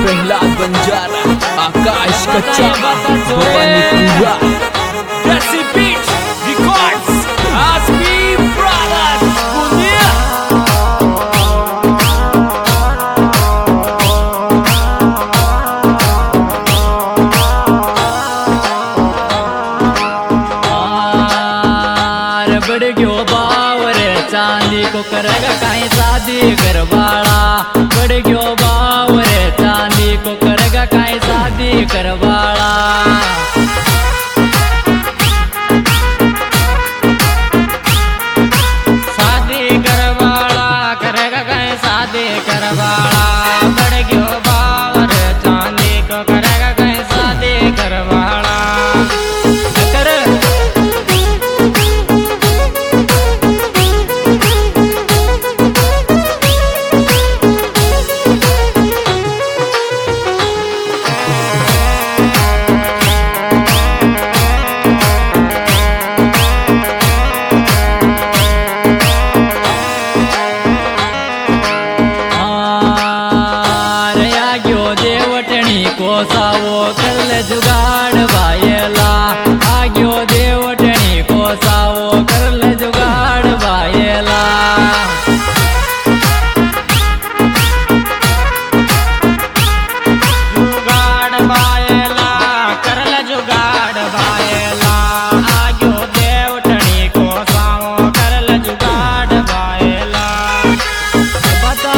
प्रहलाद बंजारा, आकाश कच्चा, भवानी पूरा, जैसी बीच रिकॉर्ड्स, आसमी ब्रदर्स, पुनिया। बढ़ गयो बावर चांदी को करेगा कहीं शादी करवाड़ा, बढ़ गयो बावर चांदी को करेगा कहीं शादी करवाड़ा। शादी करवाड़ा करेगा कहीं शादी करवाड़ा, बढ़ गयो बावर चांदी को करेगा कहीं शादी करवाड़ा। कोसावो कल जुगाड़ बायला, आग्यो देवटनी कोसावो कल जुगाड़ बायला। जुगाड़ बायला करल जुगाड़ बायला, आग्यो देवटनी कोसावो करल जुगाड़ बायला। बता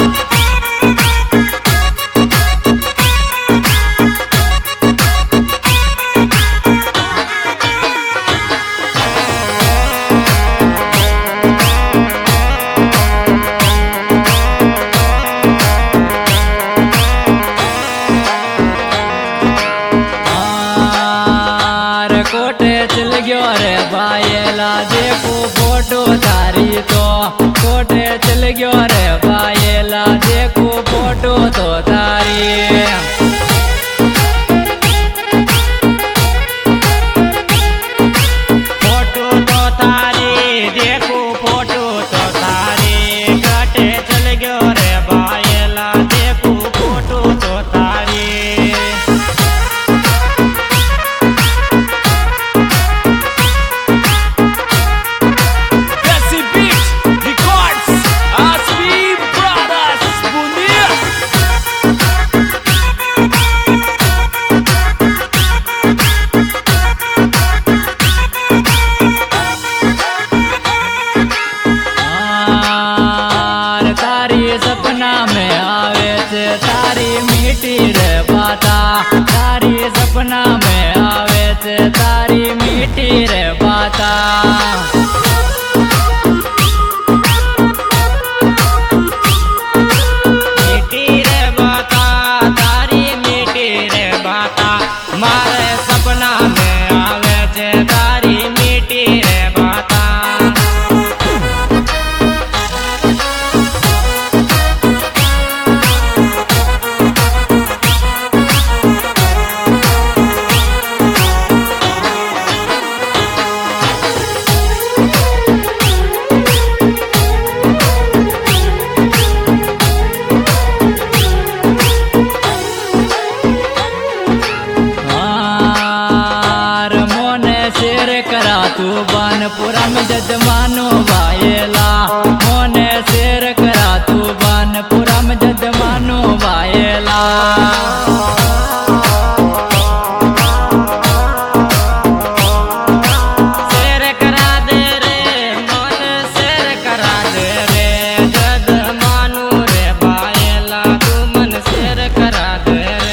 कोटे चल गयो रे बायला, देखो फोटो तारी तो, कोटे चल गयो रे बायला, देखो फोटो तो तारी। फोटो तो तारी, देखो फोटो तो तारी, कोटे चल गयो रे बायला, देखो फोटो तो तारी। सपना में आवे छे तारी मीठी रे बाता, तारी सपना में आवे छे तारी मीठी रे बाता। मीठी रे बाता, तारी मीठी रे बाता, मारे सपना में आवे छे तारी मीठी रे बाता। तू बानपुरा में जजमानो बायला, मोने शेर करा तू बानपुरा में जजमानो बायला। शेर करा दे रे मोन, शेर करा दे रे जजमानो रे बायला, तू मन शेर करा दे रे।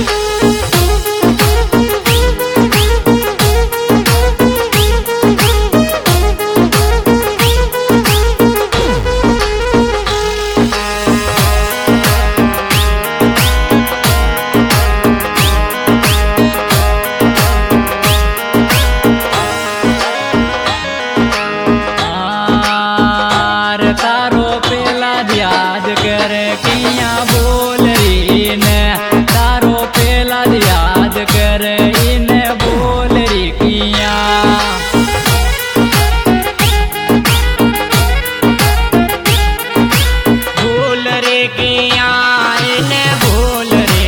तारो पेला याद करे किया बोल रही ने, तारो पेला याद करे इने बोल रही किया। भूल रे किया इने भूल रे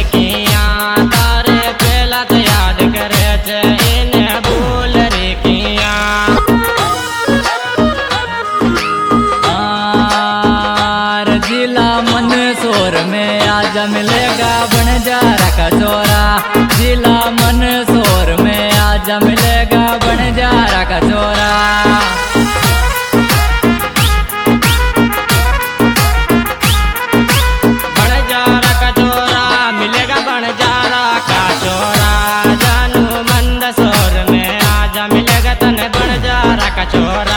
मंदसौर में आजा मिलेगा बंजारा का छोरा। जिला मंदसौर में आजा मिलेगा बंजारा का छोरा। बंजारा का छोरा मिलेगा बंजारा का छोरा। जानू मंदसौर में आजा मिलेगा तने बंजारा का छोरा।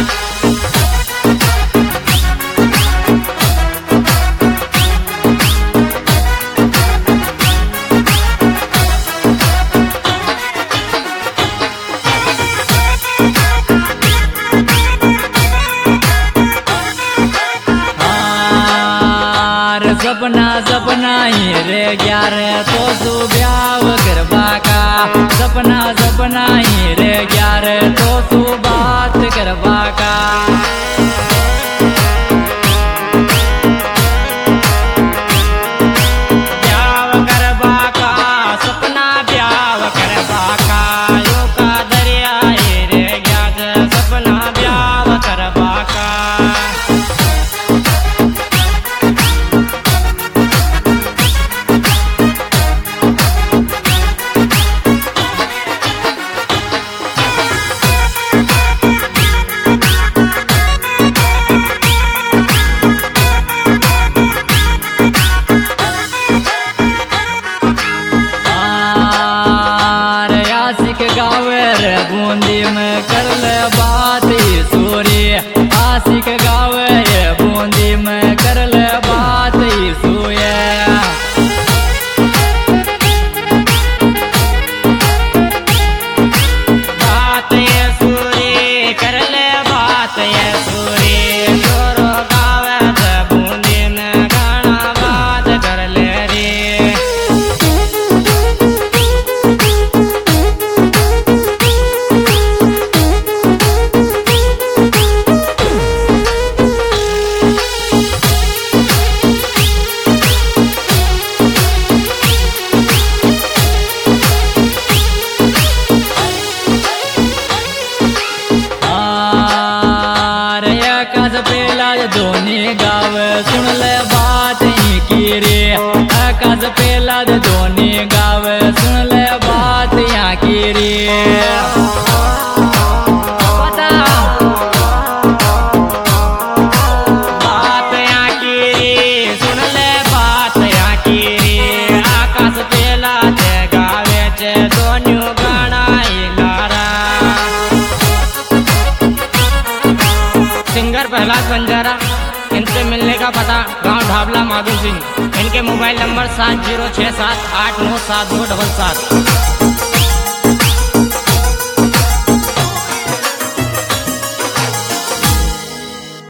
सपना सपना ही रे ग्यार तो तू ब्याह करवा का। सपना सपना ही रे ग्यार तो तू बात करवा का। ब्याह करवा का सपना ब्याह करवा का। यो का दरिया रे ग्यार सपना ब्याह करवा का। बूंदी में कर ले बात सूरी। आशिक गावे ये बूंदी में कर ले बात सूये। बात ये सूरी कर ले बात ये सूरी। जोरो गावे ते बूंदी में गाना बात कर ले रे। दोनी गाव सुन ले बात ही की रे। आकाश पेला दोनी गाव सुन ले बात यहाँ की रे। बात यहाँ की रे सुन ले बात यहाँ की रे। आकाश पेला ते गावे चे दोन्यू गाना ही लारा। सिंगर प्रहलाद बंजारा, इनसे मिलने का पता गांव ढाबला माधु सिंह। इनके मोबाइल नंबर 7067897277।